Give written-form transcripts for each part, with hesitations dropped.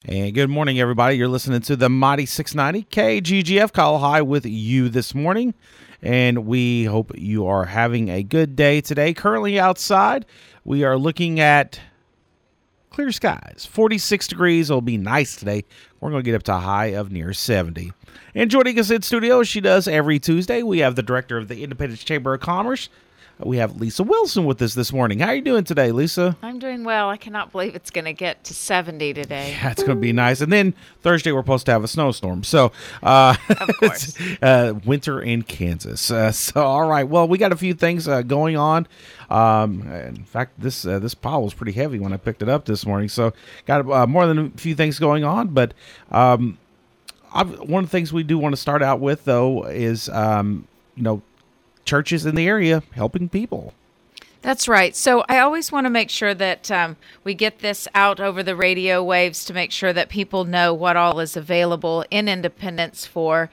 And good morning, everybody. You're listening to the Mighty 690 KGGF Call High with you this morning. And we hope you are having a good day today. Currently outside, we are looking at clear skies. 46 degrees. It'll be nice today. We're going to get up to a high of near 70. And joining us in studio, as she does every Tuesday, we have the director of the Independence Chamber of Commerce. We have Lisa Wilson with us this morning. How are you doing today, Lisa? I'm doing well. I cannot believe it's going to get to 70 today. Yeah, it's going to be nice. And then Thursday, we're supposed to have a snowstorm. So, of course. Winter in Kansas. So, all right. Well, we got a few things going on. In fact, this pile was pretty heavy when I picked it up this morning. So, got more than a few things going on. But one of the things we do want to start out with, though, is, churches in the area helping people. That's right. So I always want to make sure that we get this out over the radio waves to make sure that people know what all is available in Independence for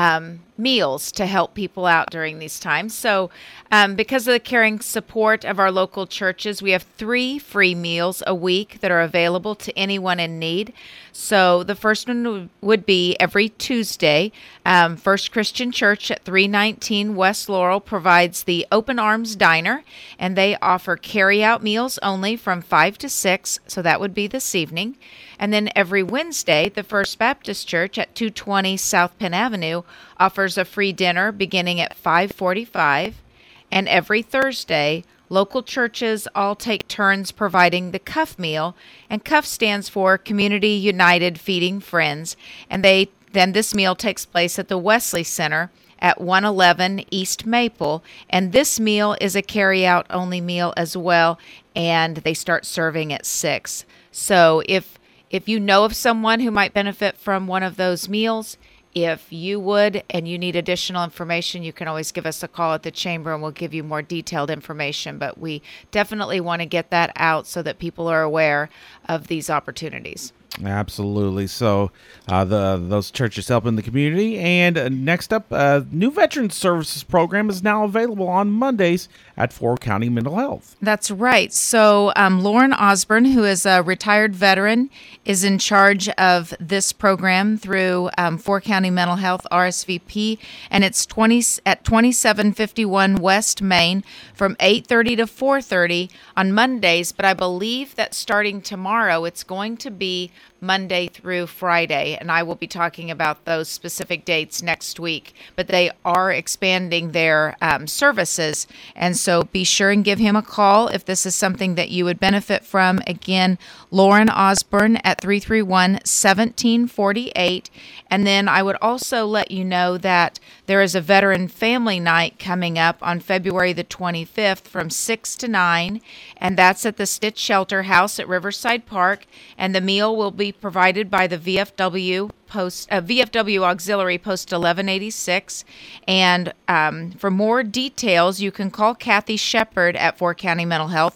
meals to help people out during these times. So because of the caring support of our local churches, we have 3 free meals a week that are available to anyone in need. So the first one would be every Tuesday. First Christian Church at 319 West Laurel provides the Open Arms Diner, and they offer carry-out meals only from 5 to 6, so that would be this evening. And then every Wednesday, the First Baptist Church at 220 South Penn Avenue offers a free dinner beginning at 5:45. And every Thursday, local churches all take turns providing the CUF meal, and CUF stands for Community United Feeding Friends, and then this meal takes place at the Wesley Center at 111 East Maple, and this meal is a carry-out only meal as well, and they start serving at 6. So if you know of someone who might benefit from one of those meals, if you would and you need additional information, you can always give us a call at the chamber and we'll give you more detailed information. But we definitely want to get that out so that people are aware of these opportunities. Absolutely. So those churches helping the community. And next up, new Veterans Services program is now available on Mondays at Fort County Mental Health. That's right. So Lauren Osborne, who is a retired veteran, is in charge of this program through Fort County Mental Health RSVP, and it's at 2751 West Main from 8:30 to 4:30 on Mondays. But I believe that starting tomorrow, it's going to be Monday through Friday, and I will be talking about those specific dates next week. But they are expanding their services, and so be sure and give him a call if this is something that you would benefit from. Again, Lauren Osborne at 331-1748. And then I would also let you know that there is a Veteran Family Night coming up on February the 25th from 6 to 9, and that's at the Stitch Shelter House at Riverside Park, and the meal will be provided by the VFW Auxiliary Post 1186. And for more details, you can call Kathy Shepard at Fort County Mental Health,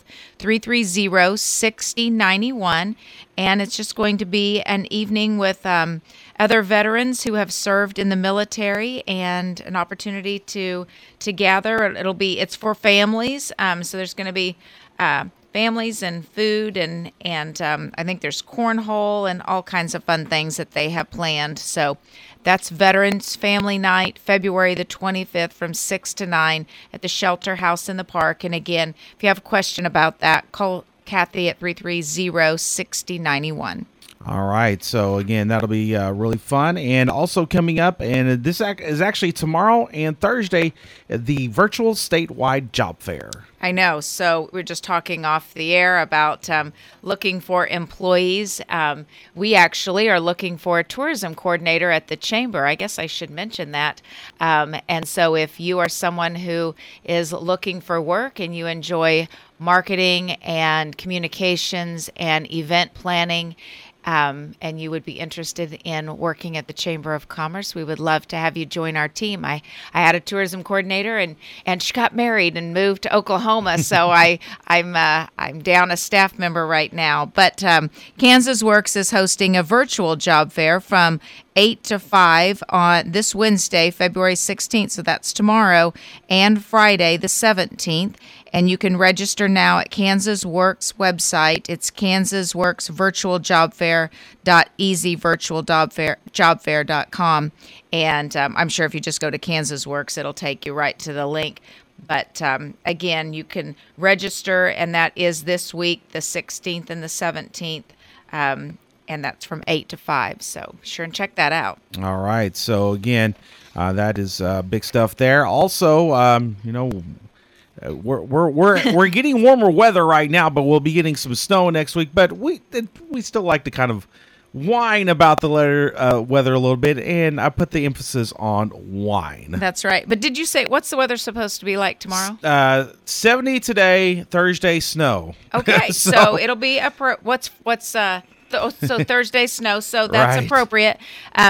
330-6091. And it's just going to be an evening with other veterans who have served in the military and an opportunity to gather. It's for families, so there's going to be families and food and I think there's cornhole and all kinds of fun things that they have planned. So that's Veterans Family Night, February the 25th from 6 to 9 at the Shelter House in the Park. And again, if you have a question about that, call Kathy at 330-6091. All right. So, again, that'll be really fun. And also coming up, and this is actually tomorrow and Thursday, the virtual statewide job fair. I know. So we're just talking off the air about looking for employees. We actually are looking for a tourism coordinator at the chamber. I guess I should mention that. And so if you are someone who is looking for work and you enjoy marketing and communications and event planning, and you would be interested in working at the Chamber of Commerce, we would love to have you join our team. I had a tourism coordinator, and she got married and moved to Oklahoma, so I'm down a staff member right now. But Kansas Works is hosting a virtual job fair from 8 to 5 on this Wednesday, February 16th, so that's tomorrow, and Friday the 17th. And you can register now at Kansas Works website. It's Kansas Works Virtual Job Fair .easyvirtualjobfair.com. And I'm sure if you just go to Kansas Works, it'll take you right to the link. But again, you can register, and that is this week, the 16th and the 17th. And that's from 8 to 5. So be sure and check that out. All right. So again, that is big stuff there. Also, we're getting warmer weather right now, but we'll be getting some snow next week. But we still like to kind of whine about the weather a little bit, and I put the emphasis on whine. That's right. But did you say, what's the weather supposed to be like tomorrow? 70 today, Thursday, snow. Okay, so it'll be so Thursday snow, so that's right. Appropriate.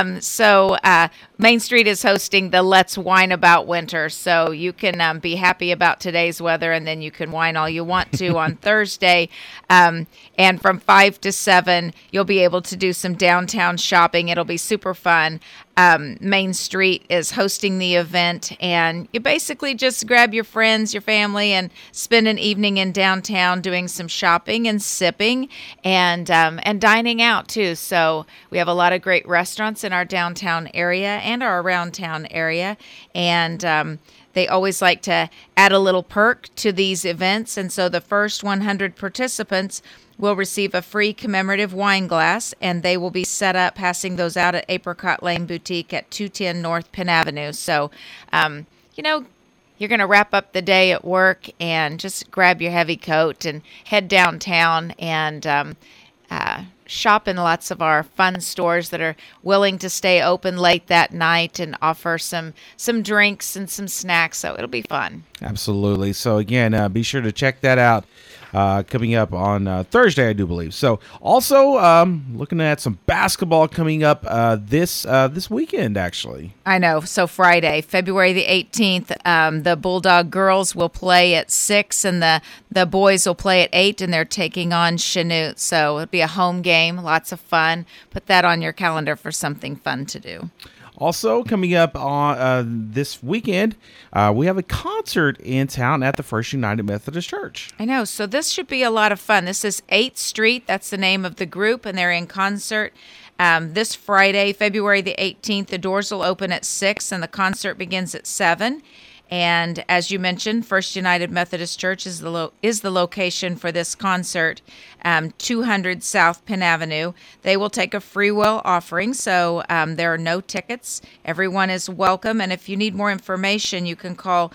Main Street is hosting the Let's Whine About Winter, so you can be happy about today's weather, and then you can whine all you want to on Thursday. And from 5 to 7, you'll be able to do some downtown shopping. It'll be super fun. Main Street is hosting the event, and you basically just grab your friends, your family, and spend an evening in downtown doing some shopping and sipping and dining out too. So we have a lot of great restaurants in our downtown area and our around town area, and they always like to add a little perk to these events. And so the first 100 participants will receive a free commemorative wine glass, and they will be set up passing those out at Apricot Lane Boutique at 210 North Penn Avenue. So, you're going to wrap up the day at work and just grab your heavy coat and head downtown and shop in lots of our fun stores that are willing to stay open late that night and offer some drinks and some snacks. So it'll be fun. Absolutely. So again, be sure to check that out. Coming up on Thursday, I do believe. So also looking at some basketball coming up this weekend, actually. I know. So Friday, February the 18th, the Bulldog girls will play at 6 and the boys will play at 8, and they're taking on Chanute. So it'll be a home game, lots of fun. Put that on your calendar for something fun to do. Also, coming up on this weekend, we have a concert in town at the First United Methodist Church. I know. So this should be a lot of fun. This is 8th Street. That's the name of the group, and they're in concert this Friday, February the 18th. The doors will open at 6, and the concert begins at 7. And as you mentioned, First United Methodist Church is the location for this concert, 200 South Penn Avenue. They will take a free will offering, so there are no tickets. Everyone is welcome, and if you need more information, you can call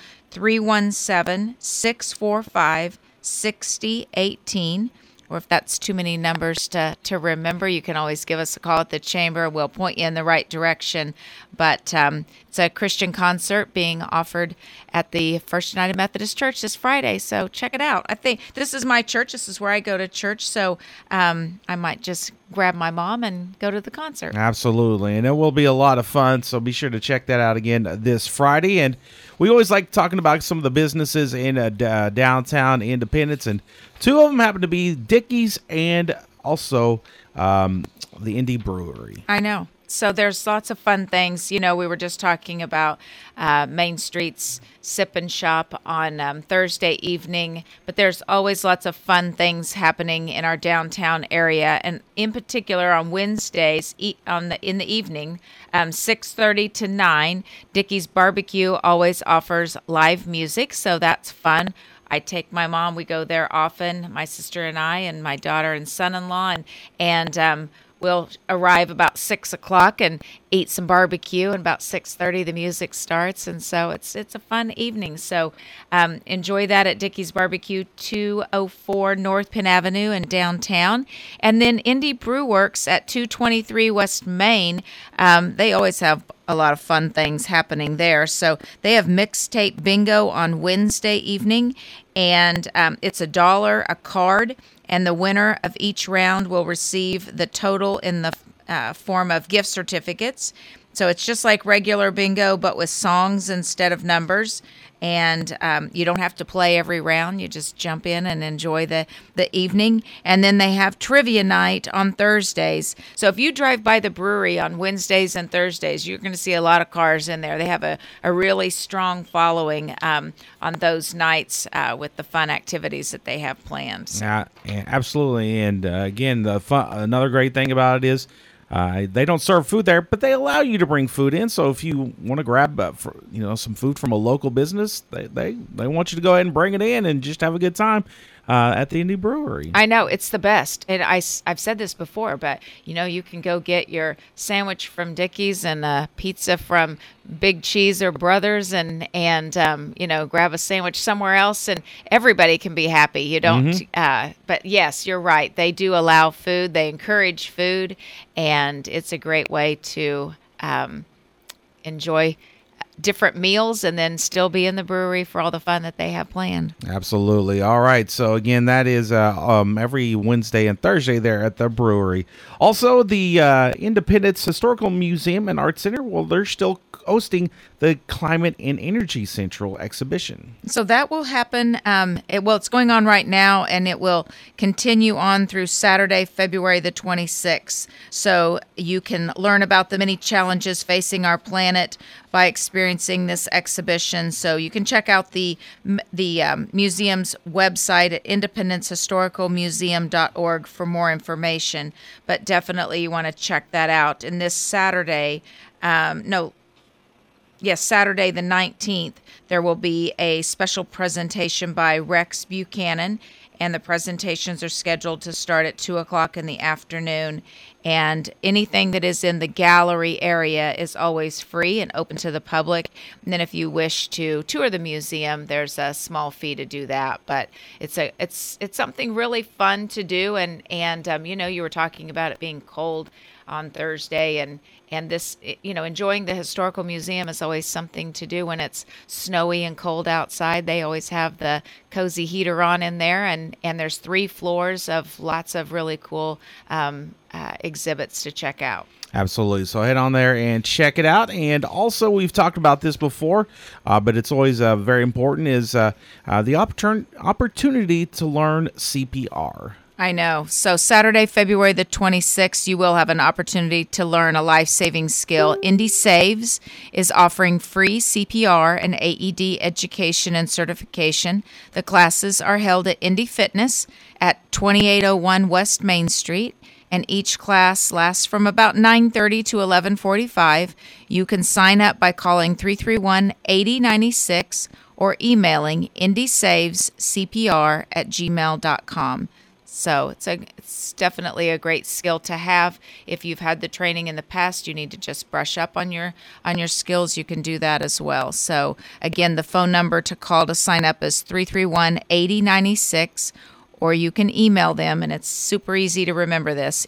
317-645-6018. Or if that's too many numbers to remember, you can always give us a call at the chamber. We'll point you in the right direction. But it's a Christian concert being offered at the First United Methodist Church this Friday. So check it out. I think this is my church. This is where I go to church. So I might just grab my mom and go to the concert. Absolutely. And it will be a lot of fun. So be sure to check that out again this Friday. And we always like talking about some of the businesses in downtown Independence. And two of them happen to be Dickey's and also the Indy Brewery. I know. So there's lots of fun things. You know, we were just talking about Main Street's Sip and Shop on Thursday evening, but there's always lots of fun things happening in our downtown area, and in particular on Wednesdays in the evening, 6:30 to 9. Dickey's Barbecue always offers live music, so that's fun. I take my mom. We go there often, my sister and I, and my daughter and son-in-law, and we'll arrive about 6 o'clock and eat some barbecue, and about 6:30 the music starts, and so it's a fun evening. So enjoy that at Dickey's Barbecue, 204 North Penn Avenue in downtown. And then Indy Brew Works at 223 West Main. They always have a lot of fun things happening there. So they have mixtape bingo on Wednesday evening, and it's $1 a card. And the winner of each round will receive the total in the form of gift certificates. So it's just like regular bingo, but with songs instead of numbers. and you don't have to play every round. You just jump in and enjoy the evening. And then they have trivia night on Thursdays. So if you drive by the brewery on Wednesdays and Thursdays, you're going to see a lot of cars in there. They have a really strong following on those nights with the fun activities that they have planned. So. Yeah, absolutely. And again, another great thing about it is they don't serve food there, but they allow you to bring food in. So if you want to grab some food from a local business, they want you to go ahead and bring it in and just have a good time at the Indy Brewery. I know, it's the best. And I've said this before, but you can go get your sandwich from Dickey's and a pizza from Big Cheese or Brothers and grab a sandwich somewhere else, and everybody can be happy. You don't but yes, you're right. They do allow food. They encourage food, and it's a great way to enjoy different meals and then still be in the brewery for all the fun that they have planned. Absolutely. All right. So again, that is every Wednesday and Thursday there at the brewery. Also, the Independence Historical Museum and Art Center, well, they're still hosting the Climate and Energy Central exhibition. So that will happen. It's going on right now, and it will continue on through Saturday, February the 26th. So you can learn about the many challenges facing our planet by experiencing this exhibition. So you can check out the museum's website at independencehistoricalmuseum.org for more information. But definitely you want to check that out. And this Saturday, Saturday the 19th, there will be a special presentation by Rex Buchanan, and the presentations are scheduled to start at 2 o'clock in the afternoon. And anything that is in the gallery area is always free and open to the public. And then if you wish to tour the museum, there's a small fee to do that. But it's something really fun to do. And you were talking about it being cold on Thursday, and this, enjoying the historical museum is always something to do when it's snowy and cold outside. They always have the cozy heater on in there, and there's 3 floors of lots of really cool exhibits to check out. Absolutely. So head on there and check it out. And also, we've talked about this before, but it's always very important, is the opportunity to learn CPR. I know. So Saturday, February the 26th, you will have an opportunity to learn a life-saving skill. Indy Saves is offering free CPR and AED education and certification. The classes are held at Indy Fitness at 2801 West Main Street, and each class lasts from about 9:30 to 11:45. You can sign up by calling 331-8096 or emailing indysavescpr@gmail.com. So it's definitely a great skill to have. If you've had the training in the past, you need to just brush up on your skills. You can do that as well. So again, the phone number to call to sign up is 331-8096, or you can email them, and it's super easy to remember this,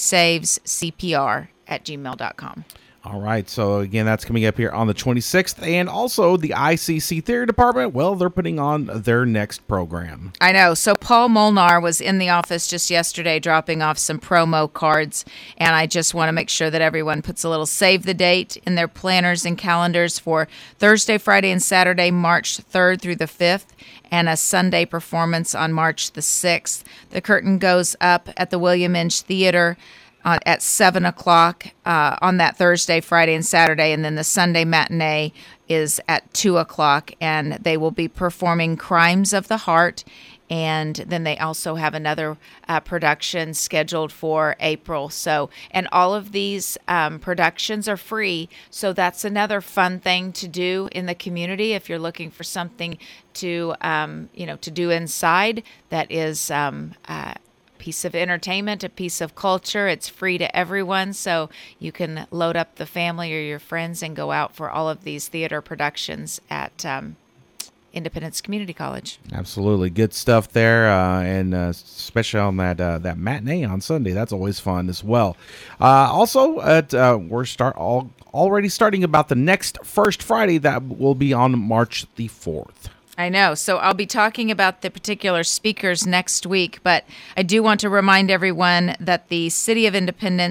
indysavescpr@gmail.com. All right, so again, that's coming up here on the 26th. And also the ICC Theater Department, well, they're putting on their next program. I know. So Paul Molnar was in the office just yesterday dropping off some promo cards, and I just want to make sure that everyone puts a little save the date in their planners and calendars for Thursday, Friday, and Saturday, March 3rd through the 5th, and a Sunday performance on March the 6th. The curtain goes up at the William Inge Theater at 7 o'clock on that Thursday, Friday, and Saturday, and then the Sunday matinee is at 2 o'clock, and they will be performing Crimes of the Heart, and then they also have another production scheduled for April. So, and all of these productions are free, so that's another fun thing to do in the community if you're looking for something to do inside that is piece of entertainment, a piece of culture. It's free to everyone, so you can load up the family or your friends and go out for all of these theater productions at Independence Community College. Absolutely. Good stuff there, and especially on that matinee on Sunday. That's always fun as well. Also, we're already starting about the next First Friday. That will be on March the 4th. I know. So I'll be talking about the particular speakers next week, but I do want to remind everyone that the City of Independence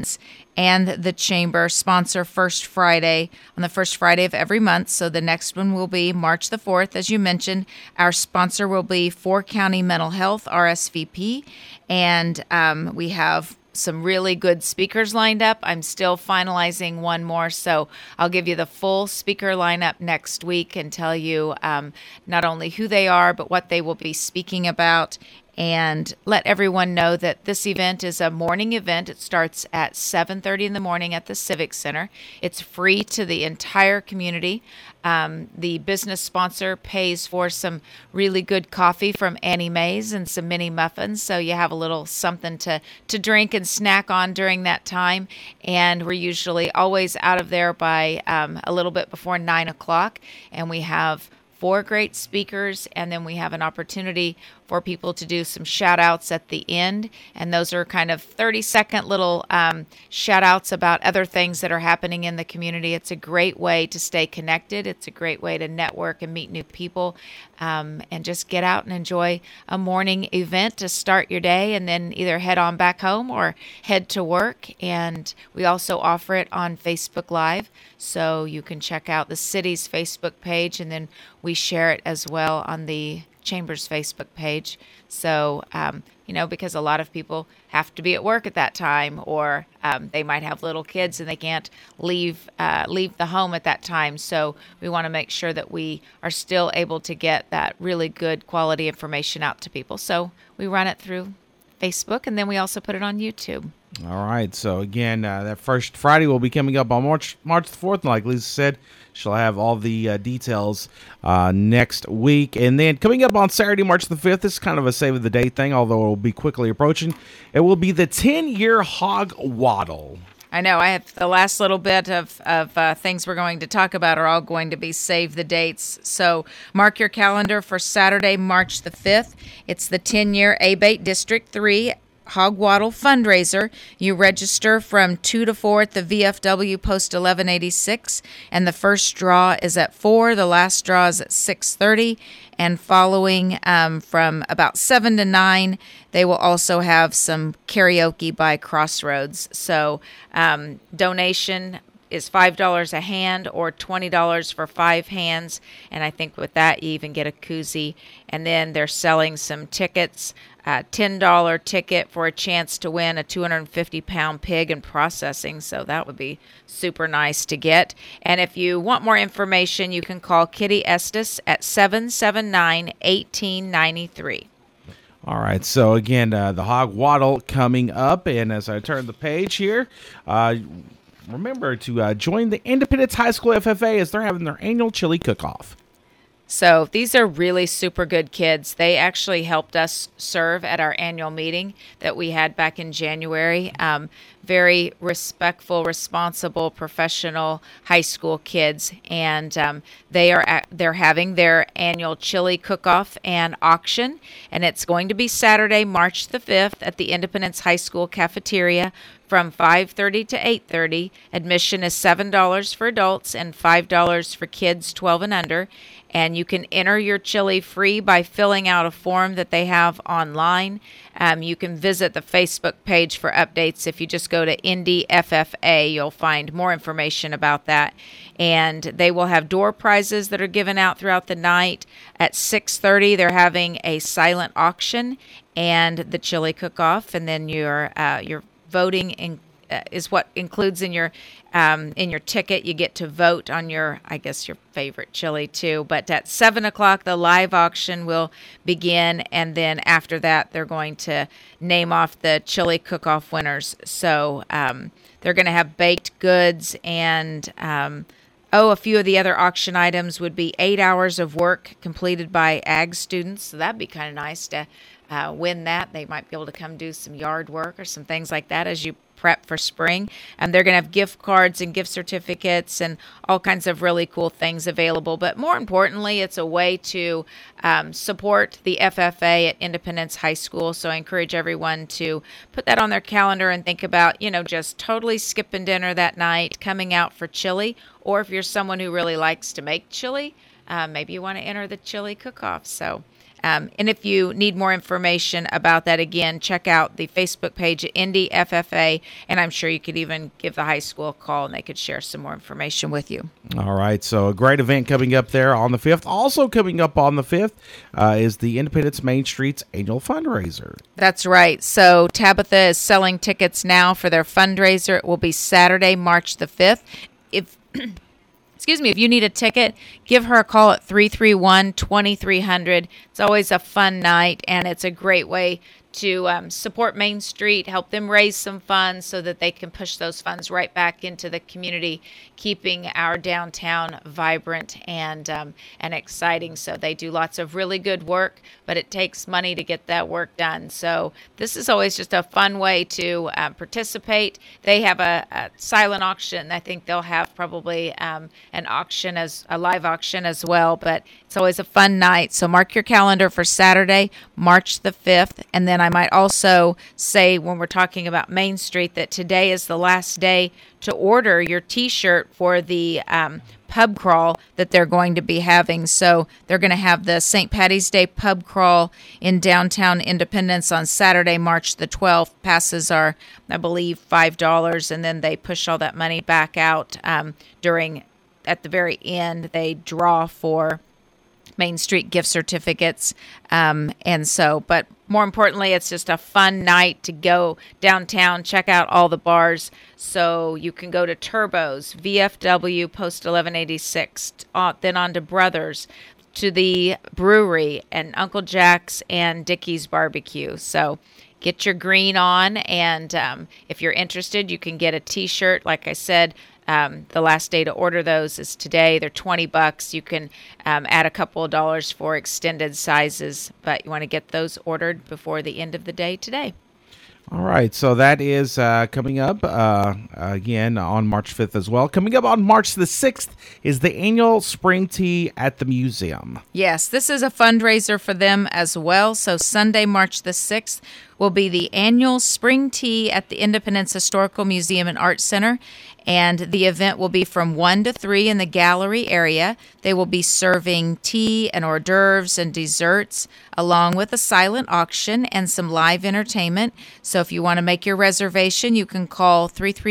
and the Chamber sponsor First Friday on the first Friday of every month. So the next one will be March the 4th. As you mentioned, our sponsor will be 4 County Mental Health, RSVP, and we have some really good speakers lined up. I'm still finalizing one more, so I'll give you the full speaker lineup next week and tell you not only who they are, but what they will be speaking about, and let everyone know that this event is a morning event. It starts at 7:30 in the morning at the Civic Center. It's free to the entire community. The business sponsor pays for some really good coffee from Annie Mae's and some mini muffins, so you have a little something to drink and snack on during that time. And we're usually always out of there by a little bit before 9 o'clock, and we have 4 great speakers, and then we have an opportunity for people to do some shout outs at the end. And those are kind of 30-second little shout outs about other things that are happening in the community. It's a great way to stay connected. It's a great way to network and meet new people, and just get out and enjoy a morning event to start your day, and then either head on back home or head to work. And we also offer it on Facebook Live, so you can check out the city's Facebook page, and then we share it as well on the Chamber's Facebook page. So, because a lot of people have to be at work at that time, or they might have little kids and they can't leave the home at that time. So we want to make sure that we are still able to get that really good quality information out to people. So we run it through Facebook, and then we also put it on YouTube. All right. So again, that First Friday will be coming up on March the 4th. And like Lisa said, she'll have all the details next week. And then coming up on Saturday, March the 5th, this is kind of a save of the day thing, although it will be quickly approaching. It will be the 10-year Hog Waddle. I know. I have the last little bit of things we're going to talk about are all going to be save the dates. So mark your calendar for Saturday, March the 5th. It's the 10-year ABATE District 3 Hog Waddle fundraiser. You register from 2 to 4 at the VFW Post 1186, and the first draw is at 4. The last draw is at 6:30, and following from about 7 to 9, they will also have some karaoke by Crossroads. So donation is $5 a hand or $20 for 5 hands, and I think with that you even get a koozie. And then they're selling some tickets, $10 ticket for a chance to win a 250-pound pig in processing, so that would be super nice to get. And if you want more information, you can call Kitty Estes at 779-1893. All right, so again, the Hog Waddle coming up, and as I turn the page here, remember to join the Independence High School FFA as they're having their annual chili cook-off. So these are really super good kids. They actually helped us serve at our annual meeting that we had back in January. Very respectful, responsible, professional high school kids, and they're having their annual chili cook-off and auction, and it's going to be Saturday, March the 5th at the Independence High School cafeteria from 5:30 to 8:30. Admission is $7 for adults and $5 for kids 12 and under. And you can enter your chili free by filling out a form that they have online. You can visit the Facebook page for updates. If you just go to Indy FFA, you'll find more information about that. And they will have door prizes that are given out throughout the night. At 6:30, they're having a silent auction and the chili cook-off. And then your voting is what includes in your ticket. You get to vote on your favorite chili too. But at 7 o'clock, the live auction will begin, and then after that, they're going to name off the chili cook-off winners. So they're going to have baked goods, and a few of the other auction items would be 8 hours of work completed by ag students. So that'd be kind of nice to win that. They might be able to come do some yard work or some things like that as you prep for spring. And they're going to have gift cards and gift certificates and all kinds of really cool things available. But more importantly, it's a way to support the FFA at Independence High School. So I encourage everyone to put that on their calendar and think about, just totally skipping dinner that night, coming out for chili. Or if you're someone who really likes to make chili, maybe you want to enter the chili cook-off. So And if you need more information about that, again, check out the Facebook page at Indy FFA, and I'm sure you could even give the high school a call and they could share some more information with you. All right, so a great event coming up there on the 5th. Also coming up on the 5th is the Independence Main Street's annual fundraiser. That's right. So Tabitha is selling tickets now for their fundraiser. It will be Saturday, March the 5th. If if you need a ticket, give her a call at 331-2300. It's always a fun night, and it's a great way to support Main Street, help them raise some funds so that they can push those funds right back into the community, keeping our downtown vibrant and exciting. So they do lots of really good work, but it takes money to get that work done. So this is always just a fun way to participate. They have a silent auction. I think they'll have probably an auction, as a live auction as well, but it's always a fun night. So mark your calendar for Saturday, March the 5th, and then I might also say, when we're talking about Main Street, that today is the last day to order your T-shirt for the pub crawl that they're going to be having. So they're going to have the St. Patty's Day pub crawl in downtown Independence on Saturday, March the 12th. Passes are, I believe, $5, and then they push all that money back out at the very end. They draw for Main Street gift certificates. But more importantly, it's just a fun night to go downtown, check out all the bars. So you can go to Turbo's, VFW, Post 1186, then on to Brothers, to the brewery, and Uncle Jack's and Dickey's Barbecue. So get your green on, and if you're interested, you can get a T-shirt. Like I said, the last day to order those is today. They're $20. You can add a couple of dollars for extended sizes, but you want to get those ordered before the end of the day today. All right, so that is coming up again on March 5th as well. Coming up on March the 6th is the annual Spring Tea at the Museum. Yes, this is a fundraiser for them as well. So Sunday, March the 6th will be the annual Spring Tea at the Independence Historical Museum and Art Center. And the event will be from 1 to 3 in the gallery area. They will be serving tea and hors d'oeuvres and desserts, along with a silent auction and some live entertainment. So if you want to make your reservation, you can call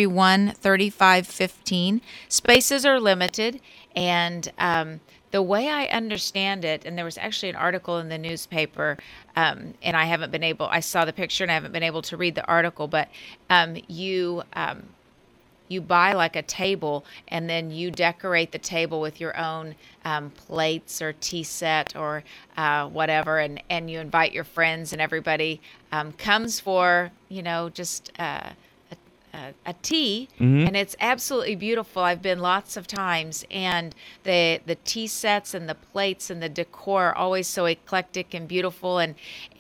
331-3515. Spaces are limited, and the way I understand it, and there was actually an article in the newspaper, and I saw the picture and I haven't been able to read the article, but you buy like a table, and then you decorate the table with your own plates or tea set or whatever, and you invite your friends, and everybody comes for, just a tea, and it's absolutely beautiful. I've been lots of times, and the tea sets and the plates and the decor are always so eclectic and beautiful, and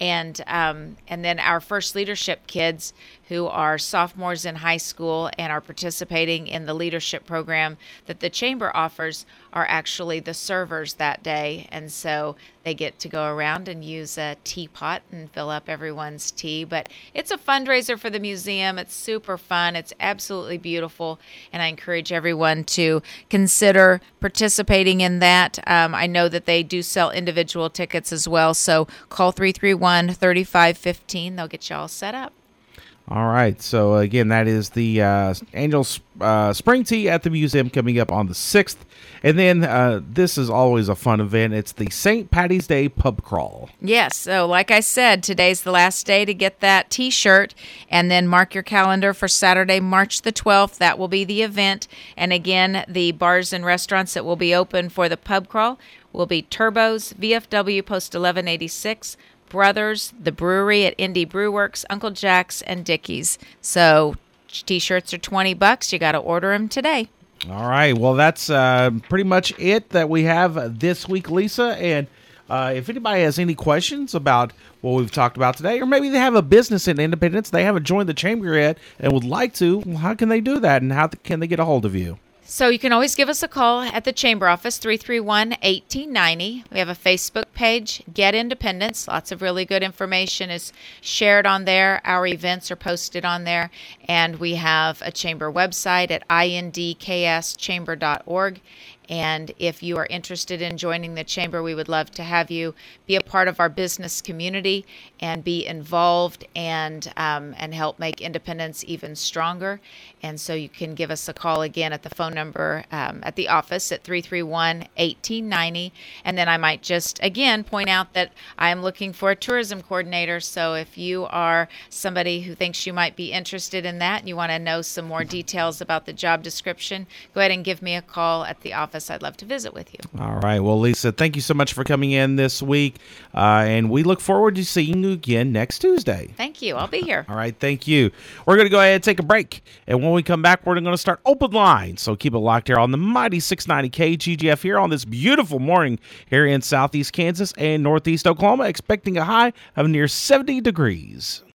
then our First Leadership kids, who are sophomores in high school and are participating in the leadership program that the chamber offers, are actually the servers that day. And so they get to go around and use a teapot and fill up everyone's tea. But it's a fundraiser for the museum. It's super fun. It's absolutely beautiful. And I encourage everyone to consider participating in that. I know that they do sell individual tickets as well. So call 331-3515. They'll get you all set up. All right. So, again, that is the annual Spring Tea at the Museum coming up on the 6th. And then this is always a fun event. It's the St. Patty's Day Pub Crawl. Yes. So, like I said, today's the last day to get that T-shirt. And then mark your calendar for Saturday, March the 12th. That will be the event. And, again, the bars and restaurants that will be open for the pub crawl will be Turbo's, VFW, Post 1186, Brothers, the brewery at Indy Brewworks, Uncle Jack's, and Dickey's. So T-shirts are $20. You got to order them today. All right. Well, that's pretty much it that we have this week, Lisa. And if anybody has any questions about what we've talked about today, or maybe they have a business in Independence, they haven't joined the chamber yet and would like to, well, how can they do that, and how can they get a hold of you? So you can always give us a call at the chamber office, 331-1890. We have a Facebook page, Get Independence. Lots of really good information is shared on there. Our events are posted on there. And we have a chamber website at indkschamber.org. And if you are interested in joining the chamber, we would love to have you be a part of our business community and be involved and help make Independence even stronger. And so you can give us a call again at the phone number at the office at 331-1890. And then I might just, again, point out that I am looking for a tourism coordinator. So if you are somebody who thinks you might be interested in that and you want to know some more details about the job description, go ahead and give me a call at the office. I'd love to visit with you. All right. Well, Lisa, thank you so much for coming in this week. And we look forward to seeing you again next Tuesday. Thank you. I'll be here. All right. Thank you. We're going to go ahead and take a break. And when we come back, we're going to start open lines. So keep it locked here on the mighty 690 KGGF here on this beautiful morning here in southeast Kansas and northeast Oklahoma, expecting a high of near 70 degrees.